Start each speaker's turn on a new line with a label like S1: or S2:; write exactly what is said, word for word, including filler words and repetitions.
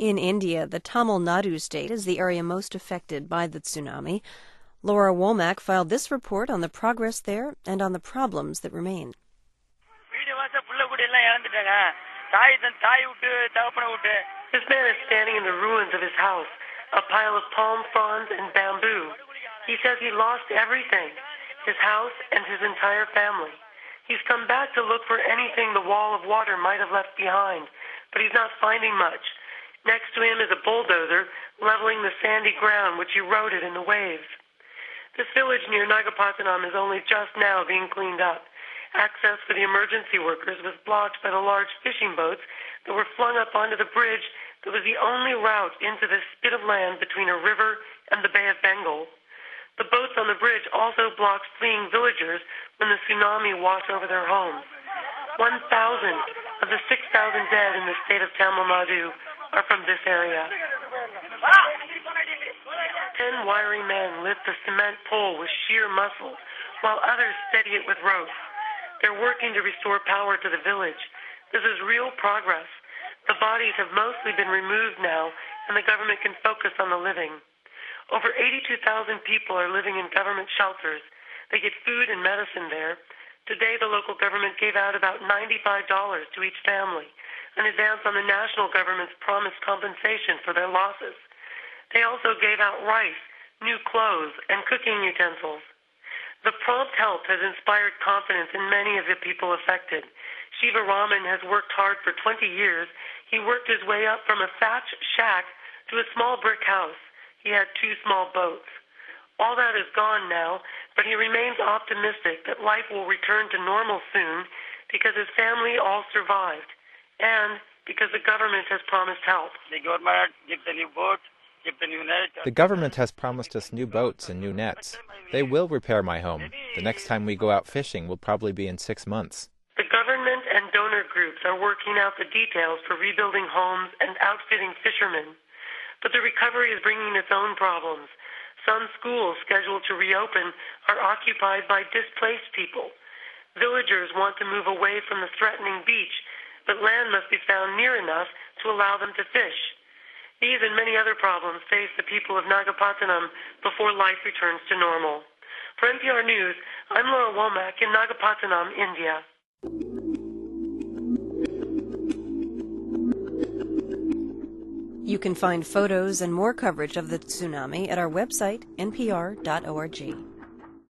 S1: In India, the Tamil Nadu state is the area most affected by the tsunami. Laura Womack filed this report on the progress there and on the problems that remain.
S2: This man is standing in the ruins of his house, a pile of palm fronds and bamboo. He says he lost everything, his house and his entire family. He's come back to look for anything the wall of water might have left behind, but he's not finding much. Next to him is a bulldozer leveling the sandy ground which eroded in the waves. This village near Nagapattinam is only just now being cleaned up. Access for the emergency workers was blocked by the large fishing boats that were flung up onto the bridge that was the only route into this spit of land between a river and the Bay of Bengal. The boats on the bridge also blocked fleeing villagers when the tsunami washed over their homes. one thousand of the six thousand dead in the state of Tamil Nadu are from this area. Ten wiry men lift the cement pole with sheer muscles, while others steady it with ropes. They're working to restore power to the village. This is real progress. The bodies have mostly been removed now, and the government can focus on the living. Over eighty-two thousand people are living in government shelters. They get food and medicine there. Today, the local government gave out about ninety-five dollars to each family, an advance on the national government's promised compensation for their losses. They also gave out rice, new clothes, and cooking utensils. The prompt help has inspired confidence in many of the people affected. Shiva Raman has worked hard for twenty years. He worked his way up from a thatch shack to a small brick house. He had two small boats. All that is gone now, but he remains optimistic that life will return to normal soon because his family all survived and because the government has promised help.
S3: The government gives a new boat, gives a new net.
S4: The government has promised us new boats and new nets. They will repair my home. The next time we go out fishing will probably be in six months.
S2: The government and donor groups are working out the details for rebuilding homes and outfitting fishermen. But the recovery is bringing its own problems. Some schools scheduled to reopen are occupied by displaced people. Villagers want to move away from the threatening beach, but land must be found near enough to allow them to fish. These and many other problems face the people of Nagapattinam before life returns to normal. For N P R News, I'm Laura Womack in Nagapattinam, India.
S1: You can find photos and more coverage of the tsunami at our website, N P R dot org.